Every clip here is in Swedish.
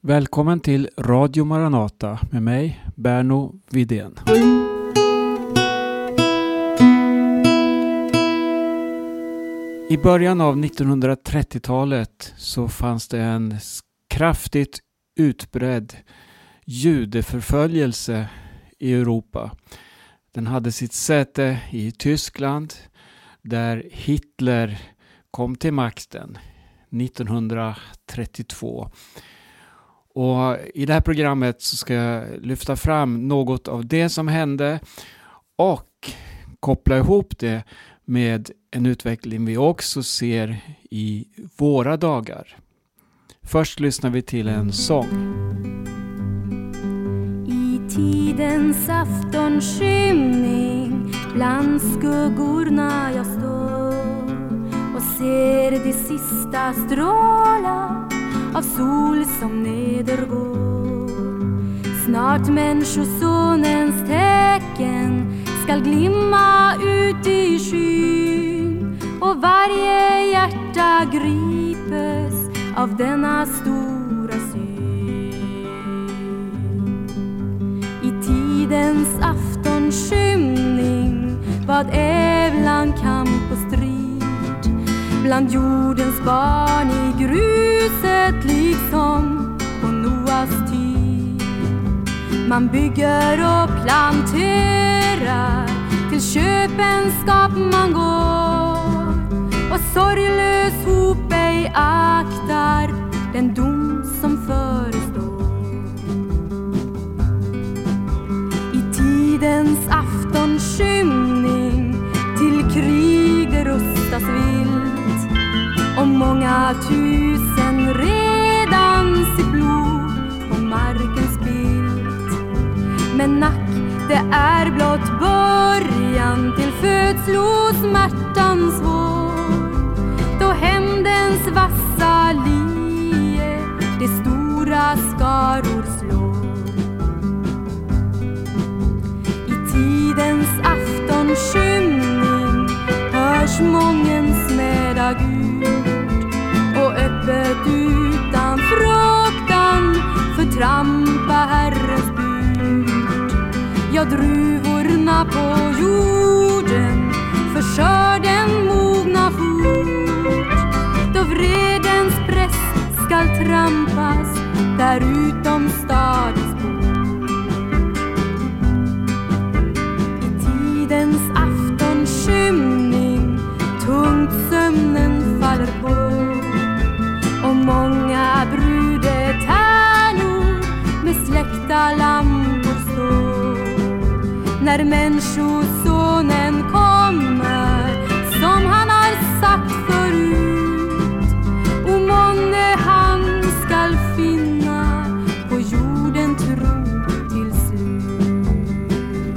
Välkommen till Radio Maranata med mig, Berno Widén. I början av 1930-talet så fanns det en kraftigt utbredd judeförföljelse i Europa. Den hade sitt säte i Tyskland där Hitler kom till makten 1932. Och i det här programmet så ska jag lyfta fram något av det som hände och koppla ihop det med en utveckling vi också ser i våra dagar. Först lyssnar vi till en sång. I tidens aftonskymning bland skuggorna jag står och ser de sista strålar av sol som nedergår. Snart människosonens tecken skall glimma ut i skyn och varje hjärta gripes av denna stora syn. I tidens aftonskymning vad ävlan kamp och strid bland jordens barn i gruset liksom på Noas tid. Man bygger och planterar, till köpenskap man går och sorglös hop ej aktar den dom som förestår. I tidens aftonskymning till krig det rustas vilt och många tusen redan sitt blod på marken spilt. Men nack, det är blott början till födslosmärtans vår, då hämndens vassa lie de stora skaror slår. I tidens aftonskymning hörs mången smäda Gud och öppet utan fruktan förtrampa Herrens bud. Ja, druvorna på jorden för skörden mogna fort, då vredens press skall trampas där utom stadens port. I tidens aftonskymning tungt sömnen faller på och många brudetärnor med släckta lampor står. När människosonen kommer som han har sagt förut, och månne han skall finna på jorden tro till slut.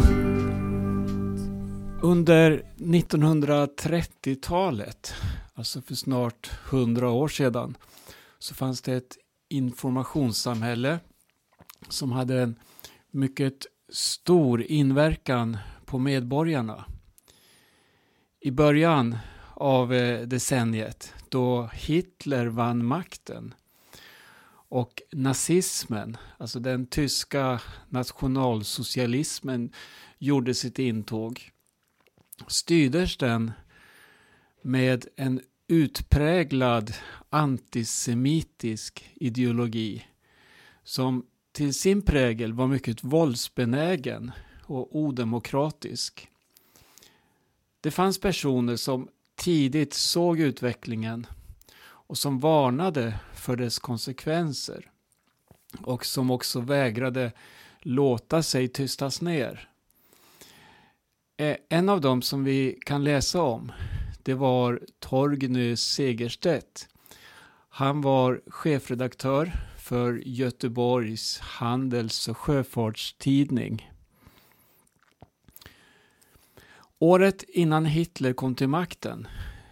Under 1930-talet, alltså för snart 100 år sedan, så fanns det ett informationssamhälle som hade en mycket stor inverkan på medborgarna. I början av decenniet, då Hitler vann makten och nazismen, alltså den tyska nationalsocialismen, gjorde sitt intåg, styrdes den med en utpräglad antisemitisk ideologi som till sin prägel var mycket våldsbenägen och odemokratisk. Det fanns personer som tidigt såg utvecklingen och som varnade för dess konsekvenser och som också vägrade låta sig tystas ner. En av dem som vi kan läsa om, det var Torgny Segerstedt. Han var chefredaktör för Göteborgs handels- och sjöfartstidning. Året innan Hitler kom till makten,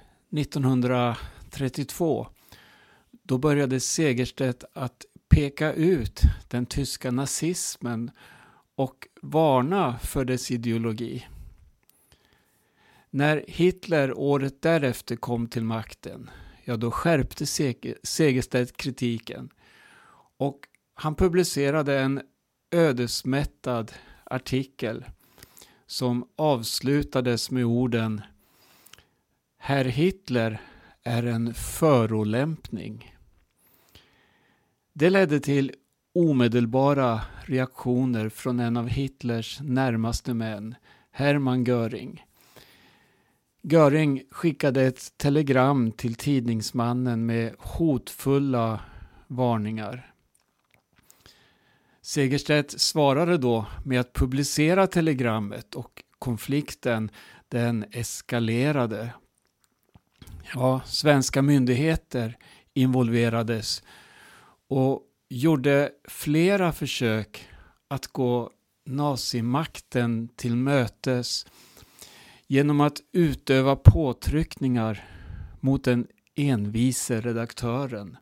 1932, då började Segerstedt att peka ut den tyska nazismen och varna för dess ideologi. När Hitler året därefter kom till makten, ja, då skärpte Segerstedt kritiken och Han publicerade en ödesmättad artikel som avslutades med orden: Herr Hitler är en förolämpning. Det ledde till omedelbara reaktioner från en av Hitlers närmaste män, Hermann Göring. Göring skickade ett telegram till tidningsmannen med hotfulla varningar. Segerstedt svarade då med att publicera telegrammet och konflikten den eskalerade. Ja, svenska myndigheter involverades och gjorde flera försök att gå nazimakten till mötes genom att utöva påtryckningar mot den envise redaktören.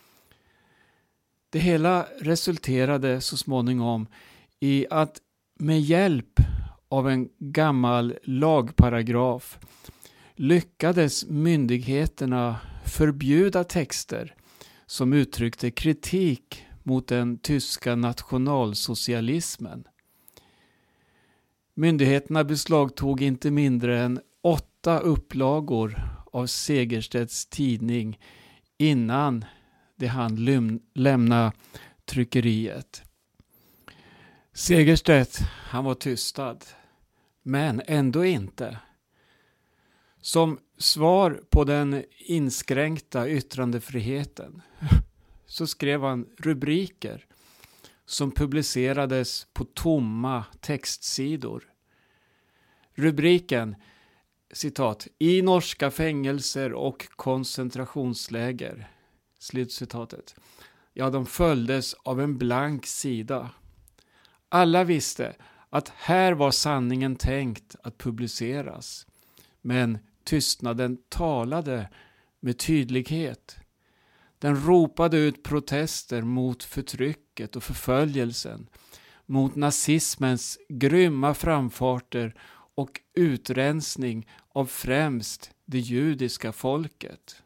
Det hela resulterade så småningom i att med hjälp av en gammal lagparagraf lyckades myndigheterna förbjuda texter som uttryckte kritik mot den tyska nationalsocialismen. Myndigheterna beslagtog inte mindre än 8 upplagor av Segerstedts tidning innan det hann lämna tryckeriet. Segerstedt, han var tystad, men ändå inte. Som svar på den inskränkta yttrandefriheten så skrev han rubriker som publicerades på tomma textsidor. Rubriken, citat, i norska fängelser och koncentrationsläger, slutcitatet. Ja, de följdes av en blank sida. Alla visste att här var sanningen tänkt att publiceras. Men tystnaden talade med tydlighet. Den ropade ut protester mot förtrycket och förföljelsen, mot nazismens grymma framfarter och utrensning av främst det judiska folket.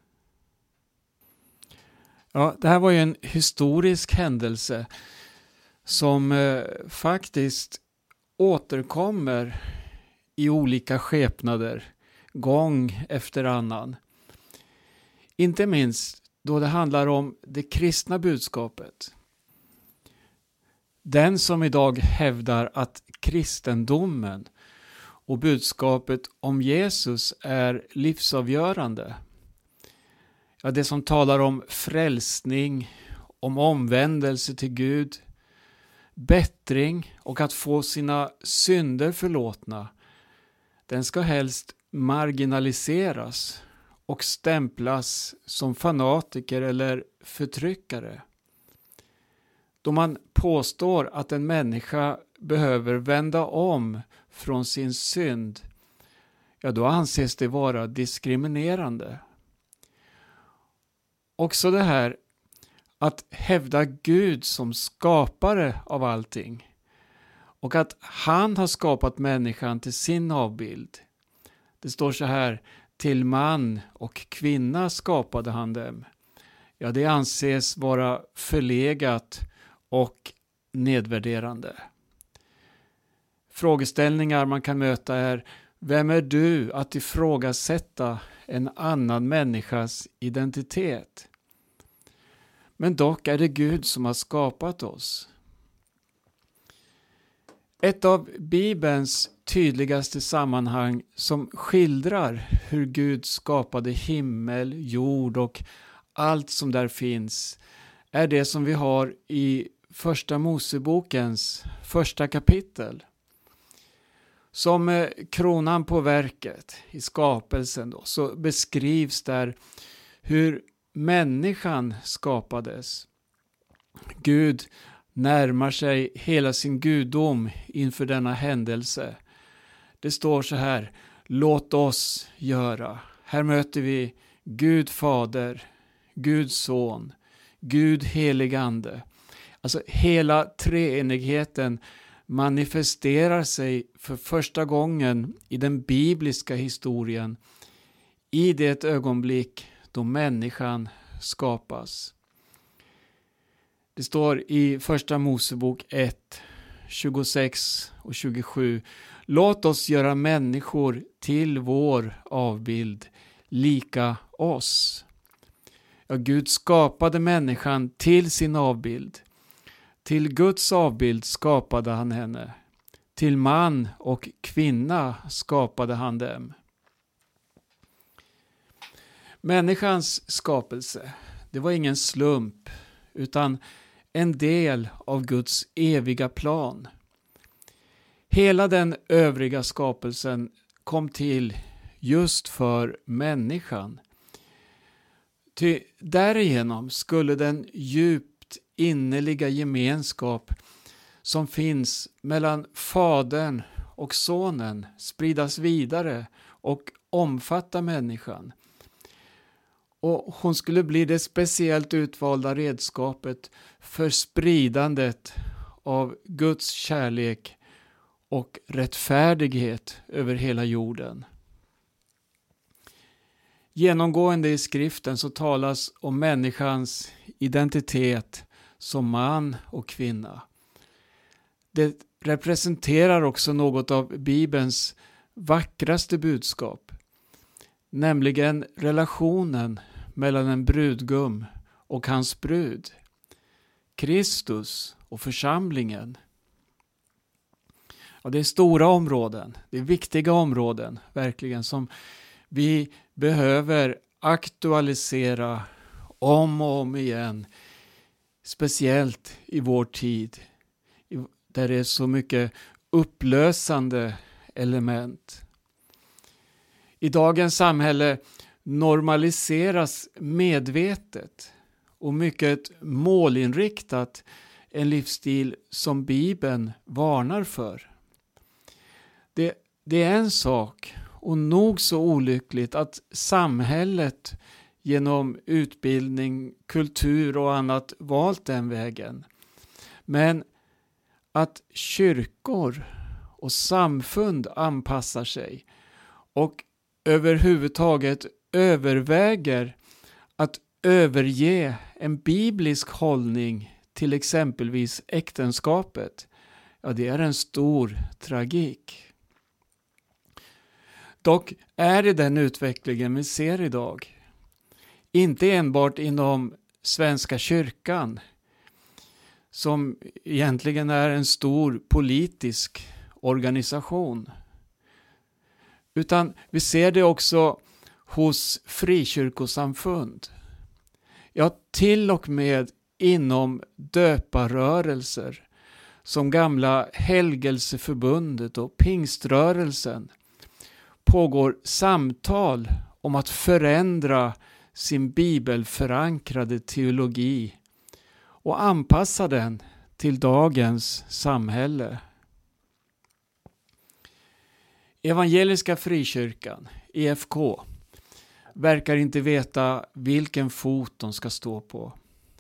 Ja, det här var ju en historisk händelse som faktiskt återkommer i olika skepnader gång efter annan. Inte minst då det handlar om det kristna budskapet. Den som idag hävdar att kristendomen och budskapet om Jesus är livsavgörande. Ja, det som talar om frälsning, om omvändelse till Gud, bättring och att få sina synder förlåtna, den ska helst marginaliseras och stämplas som fanatiker eller förtryckare. Då man påstår att en människa behöver vända om från sin synd, ja, då anses det vara diskriminerande. Också det här att hävda Gud som skapare av allting och att han har skapat människan till sin avbild. Det står så här: till man och kvinna skapade han dem. Ja, det anses vara förlegat och nedvärderande. Frågeställningar man kan möta är: vem är du att ifrågasätta en annan människas identitet? Men dock är det Gud som har skapat oss. Ett av Bibelns tydligaste sammanhang som skildrar hur Gud skapade himmel, jord och allt som där finns är det som vi har i Första Mosebokens första kapitel. Som kronan på verket i skapelsen då, så beskrivs där hur människan skapades. Gud närmar sig hela sin gudom inför denna händelse. Det står så här: låt oss göra. Här möter vi Gud Fader, Gud Son, Gud Helig Ande. Alltså hela treenigheten manifesterar sig för första gången i den bibliska historien i det ögonblick då människan skapas. Det står i första Mosebok 1, 26 och 27. Låt oss göra människor till vår avbild, lika oss. Ja, Gud skapade människan till sin avbild. Till Guds avbild skapade han henne. Till man och kvinna skapade han dem. Människans skapelse, det var ingen slump, utan en del av Guds eviga plan. Hela den övriga skapelsen kom till just för människan. Ty därigenom skulle den djupt innerliga gemenskap som finns mellan Fadern och Sonen spridas vidare och omfatta människan. Och hon skulle bli det speciellt utvalda redskapet för spridandet av Guds kärlek och rättfärdighet över hela jorden. Genomgående i skriften så talas om människans identitet som man och kvinna. Det representerar också något av Bibelns vackraste budskap, nämligen relationen mellan en brudgum och hans brud, Kristus och församlingen. Ja, det är stora områden, det är viktiga områden verkligen som vi behöver aktualisera om och om igen, speciellt i vår tid där det är så mycket upplösande element. I dagens samhälle normaliseras medvetet och mycket målinriktat en livsstil som Bibeln varnar för. Det är en sak och nog så olyckligt att samhället genom utbildning, kultur och annat valt den vägen. Men att kyrkor och samfund anpassar sig och överhuvudtaget överväger att överge en biblisk hållning till exempelvis äktenskapet, ja, det är en stor tragik. Dock är det den utvecklingen vi ser idag. Inte enbart inom Svenska kyrkan, som egentligen är en stor politisk organisation. Utan vi ser det också hos frikyrkosamfund. Ja, till och med inom döparrörelser som gamla Helgelseförbundet och Pingströrelsen pågår samtal om att förändra sin bibelförankrade teologi och anpassa den till dagens samhälle. Evangeliska frikyrkan, EFK, verkar inte veta vilken fot de ska stå på.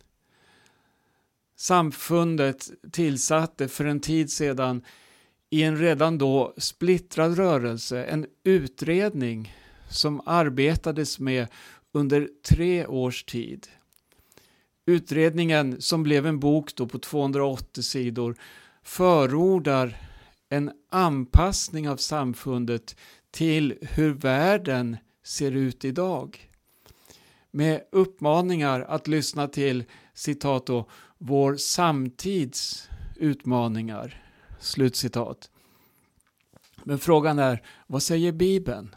Samfundet tillsatte för en tid sedan i en redan då splittrad rörelse en utredning som arbetades med under 3 års tid. Utredningen, som blev en bok då på 280 sidor, förordar en anpassning av samfundet till hur världen ser ut idag. Med uppmaningar att lyssna till, citat då, vår samtids utmaningar, slutcitat. Men frågan är, vad säger Bibeln?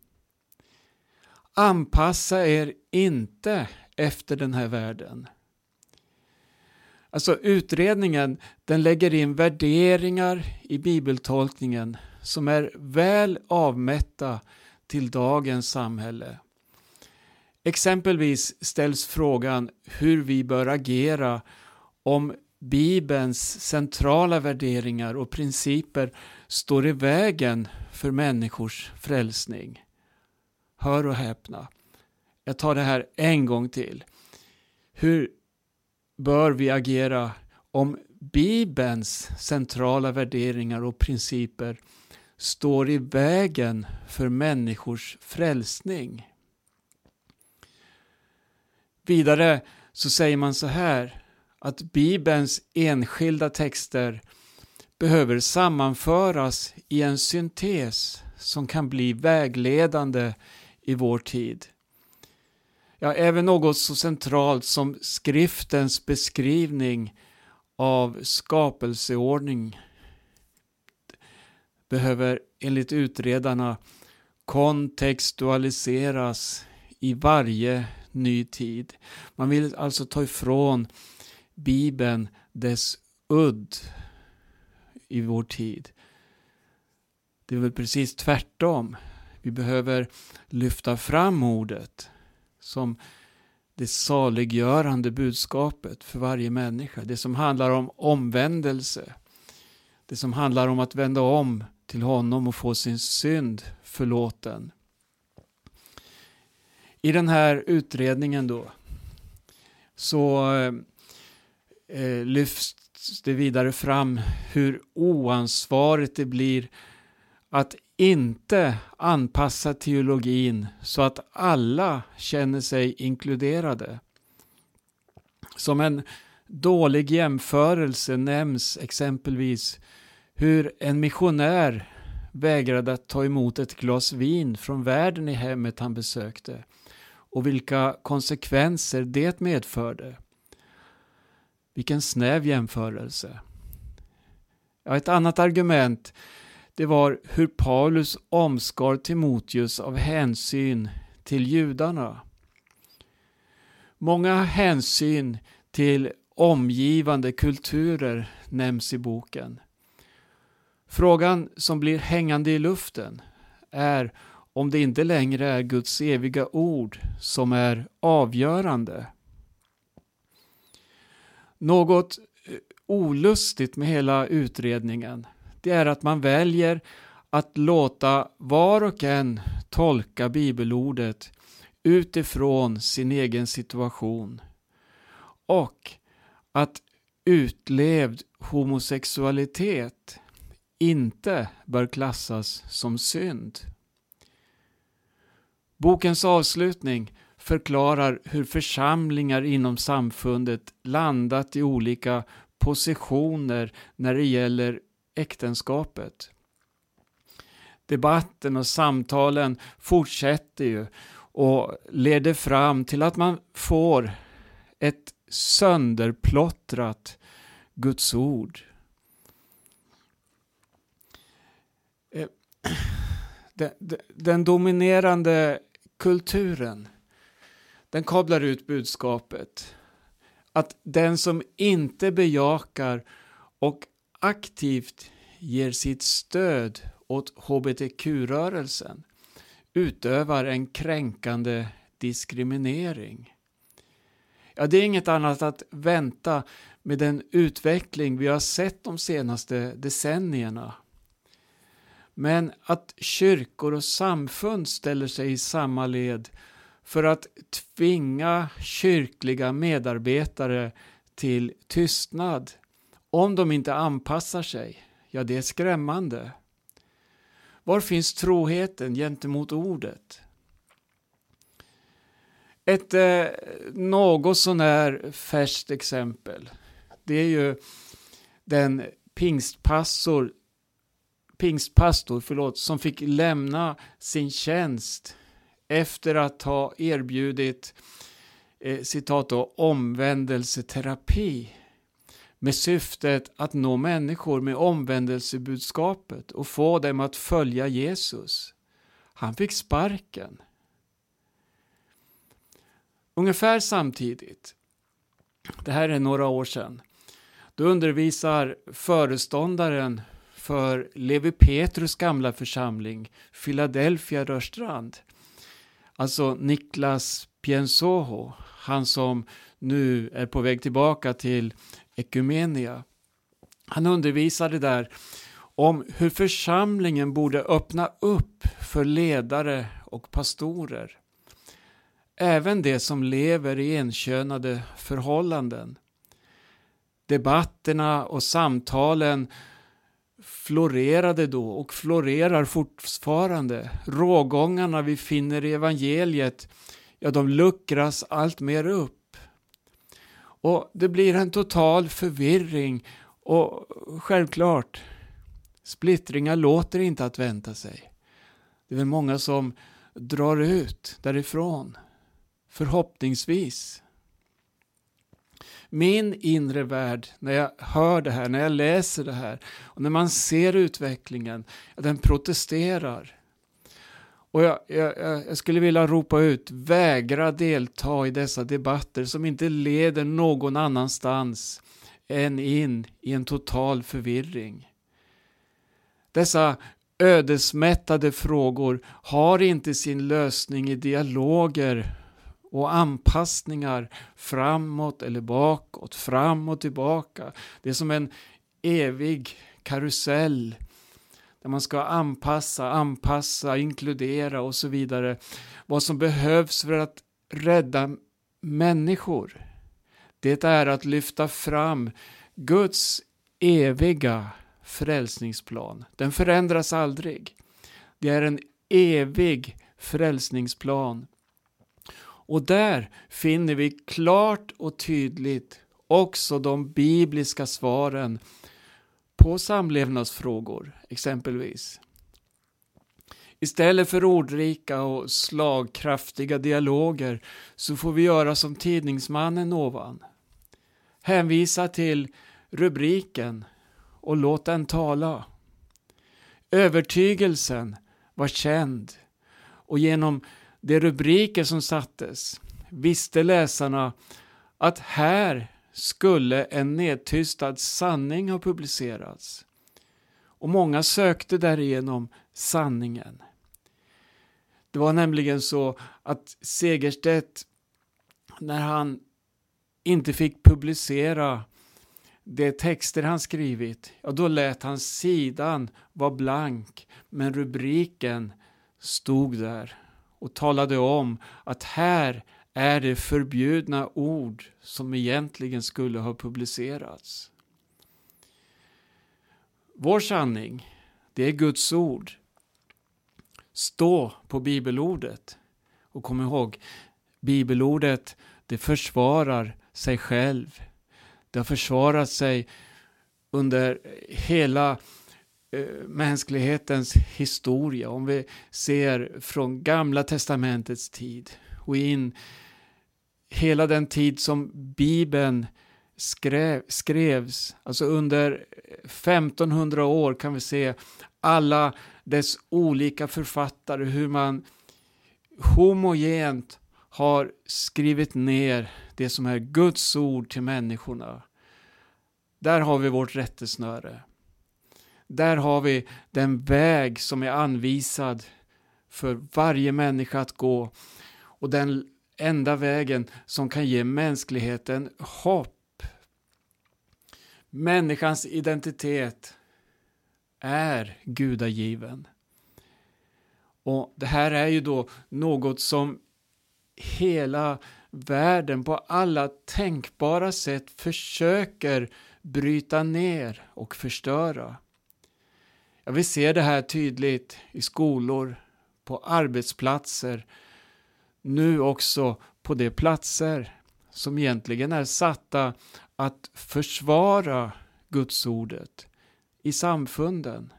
Anpassa er inte efter den här världen. Alltså utredningen, den lägger in värderingar i bibeltolkningen som är väl avmätta till dagens samhälle. Exempelvis ställs frågan hur vi bör agera om Bibelns centrala värderingar och principer står i vägen för människors frälsning. Hör och häpna. Jag tar det här en gång till. Hur bör vi agera om Bibelns centrala värderingar och principer står i vägen för människors frälsning? Vidare så säger man så här, att Bibelns enskilda texter behöver sammanföras i en syntes som kan bli vägledande i vår tid. Ja, även något så centralt som skriftens beskrivning av skapelseordning behöver enligt utredarna kontextualiseras i varje ny tid. Man vill alltså ta ifrån Bibeln dess udd i vår tid. Det är väl precis tvärtom. Vi behöver lyfta fram ordet som det saliggörande budskapet för varje människa. Det som handlar om omvändelse. Det som handlar om att vända om till honom och få sin synd förlåten. I den här utredningen då så lyfts det vidare fram hur oansvarigt det blir att inte anpassa teologin så att alla känner sig inkluderade. Som en dålig jämförelse nämns exempelvis hur en missionär vägrade att ta emot ett glas vin från värden i hemmet han besökte och vilka konsekvenser det medförde. Vilken snäv jämförelse. Ja, ett annat argument det var hur Paulus omskar Timoteus av hänsyn till judarna. Många hänsyn till omgivande kulturer nämns i boken. Frågan som blir hängande i luften är om det inte längre är Guds eviga ord som är avgörande. Något olustigt med hela utredningen det är att man väljer att låta var och en tolka bibelordet utifrån sin egen situation och att utlevd homosexualitet inte bör klassas som synd. Bokens avslutning förklarar hur församlingar inom samfundet landat i olika positioner när det gäller äktenskapet. Debatten och samtalen fortsätter ju och leder fram till att man får ett sönderplottrat Guds ord. Den dominerande kulturen den kablar ut budskapet att den som inte bejakar och aktivt ger sitt stöd åt hbtq-rörelsen utövar en kränkande diskriminering. Ja, det är inget annat att vänta med den utveckling vi har sett de senaste decennierna. Men att kyrkor och samfund ställer sig i samma led för att tvinga kyrkliga medarbetare till tystnad om de inte anpassar sig, ja det är skrämmande. Var finns troheten gentemot ordet? Ett något sånär färskt exempel, det är ju den pingstpastor som fick lämna sin tjänst efter att ha erbjudit citat då, omvändelseterapi med syftet att nå människor med omvändelsebudskapet och få dem att följa Jesus. Han fick sparken. Ungefär samtidigt, det här är några år sedan, då undervisar föreståndaren för Levi Petrus gamla församling, Philadelphia Rörstrand, alltså Niklas Piensoho, han som nu är på väg tillbaka till Ekumenia. Han undervisade där om hur församlingen borde öppna upp för ledare och pastorer. Även de som lever i enkönade förhållanden. Debatterna och samtalen florerade då och florerar fortfarande. Rågångarna vi finner i evangeliet, ja de luckras allt mer upp. Och det blir en total förvirring och självklart, splittringar låter inte att vänta sig. Det är väl många som drar ut därifrån, förhoppningsvis. Min inre värld, när jag hör det här, när jag läser det här och när man ser utvecklingen, den protesterar. Och jag skulle vilja ropa ut, vägra delta i dessa debatter som inte leder någon annanstans än in i en total förvirring. Dessa ödesmättade frågor har inte sin lösning i dialoger och anpassningar framåt eller bakåt, fram och tillbaka. Det är som en evig karusell där man ska anpassa, inkludera och så vidare. Vad som behövs för att rädda människor, det är att lyfta fram Guds eviga frälsningsplan. Den förändras aldrig. Det är en evig frälsningsplan. Och där finner vi klart och tydligt också de bibliska svaren på samlevnadsfrågor exempelvis. Istället för ordrika och slagkraftiga dialoger så får vi göra som tidningsmannen ovan. Hänvisa till rubriken och låt den tala. Övertygelsen var känd och genom de rubriker som sattes visste läsarna att här skulle en nedtystad sanning ha publicerats. Och många sökte därigenom sanningen. Det var nämligen så att Segerstedt, när han inte fick publicera de texter han skrivit, då lät han sidan vara blank, men rubriken stod där och talade om att här är det förbjudna ord som egentligen skulle ha publicerats. Vår sanning, det är Guds ord. Stå på bibelordet. Och kom ihåg, bibelordet, det försvarar sig själv. Det har försvarat sig under hela mänsklighetens historia. Om vi ser från Gamla testamentets tid och in hela den tid som Bibeln skrevs, alltså under 1500 år kan vi se alla dess olika författare, hur man homogent har skrivit ner det som är Guds ord till människorna. Där har vi vårt rättesnöre. Där har vi den väg som är anvisad för varje människa att gå. Och den enda vägen som kan ge mänskligheten hopp. Människans identitet är gudagiven. Och det här är ju då något som hela världen på alla tänkbara sätt försöker bryta ner och förstöra. Ja, vi ser det här tydligt i skolor, på arbetsplatser, nu också på de platser som egentligen är satta att försvara Guds ordet i samfunden.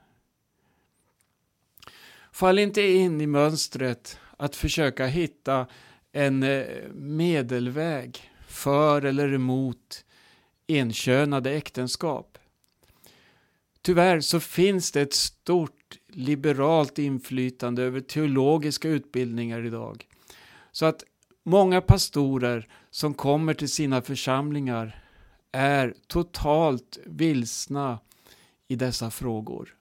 Fall inte in i mönstret att försöka hitta en medelväg för eller emot enkönade äktenskap. Tyvärr så finns det ett stort liberalt inflytande över teologiska utbildningar idag. Så att många pastorer som kommer till sina församlingar är totalt vilsna i dessa frågor.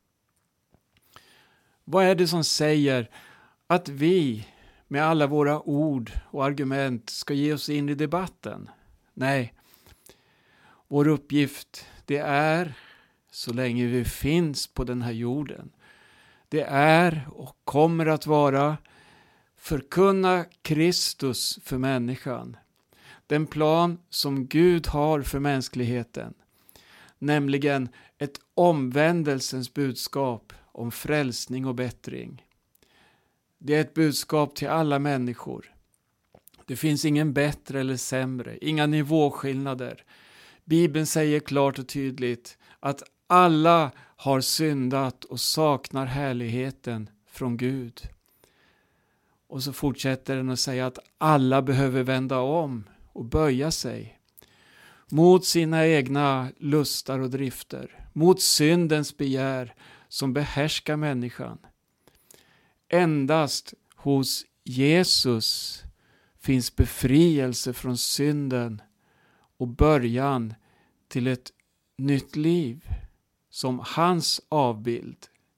Vad är det som säger att vi med alla våra ord och argument ska ge oss in i debatten? Nej, vår uppgift det är, så länge vi finns på den här jorden, det är och kommer att vara förkunna Kristus för människan. Den plan som Gud har för mänskligheten. Nämligen ett omvändelsens budskap om frälsning och bättring. Det är ett budskap till alla människor. Det finns ingen bättre eller sämre, inga nivåskillnader. Bibeln säger klart och tydligt att alla har syndat och saknar härligheten från Gud. Och så fortsätter den att säga att alla behöver vända om och böja sig mot sina egna lustar och drifter, mot syndens begär som behärskar människan. Endast hos Jesus finns befrielse från synden och början till ett nytt liv som hans avbild.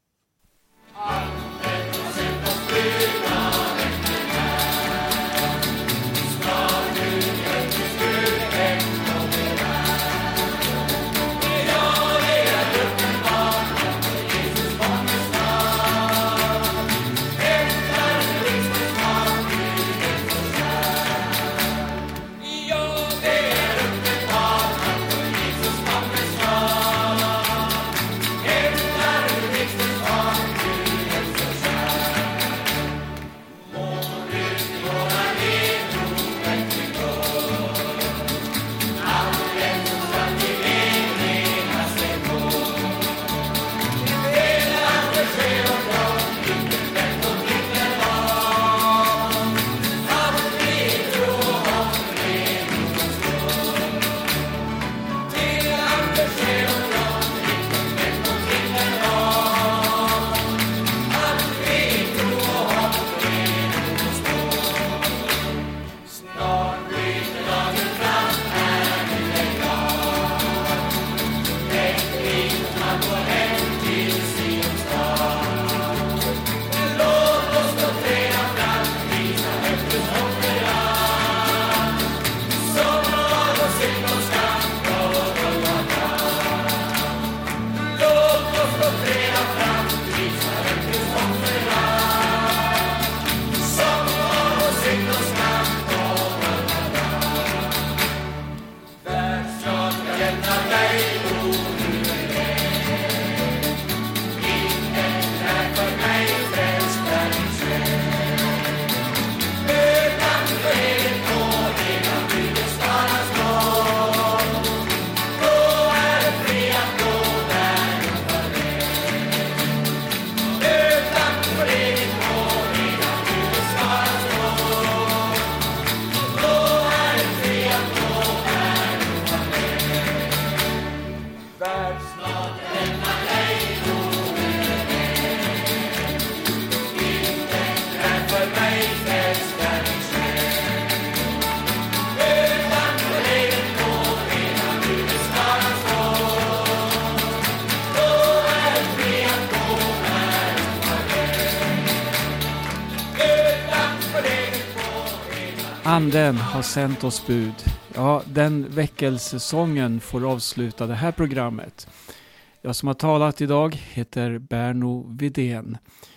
Anden har sänt oss bud. Ja, den väckelsesången får avsluta det här programmet. Jag som har talat idag heter Berno Widén.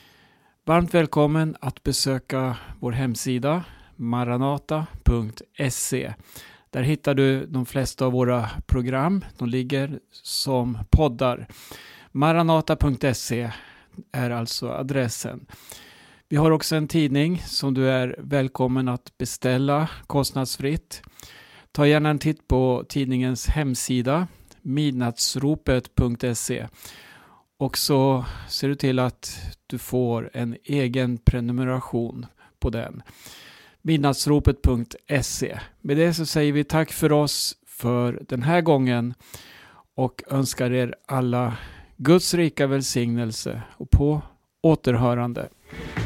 Varmt välkommen att besöka vår hemsida maranata.se. Där hittar du de flesta av våra program. De ligger som poddar. Maranata.se är alltså adressen. Vi har också en tidning som du är välkommen att beställa kostnadsfritt. Ta gärna en titt på tidningens hemsida midnattsropet.se och så ser du till att du får en egen prenumeration på den. Midnattsropet.se. Med det så säger vi tack för oss för den här gången och önskar er alla Guds rika välsignelse och på återhörande.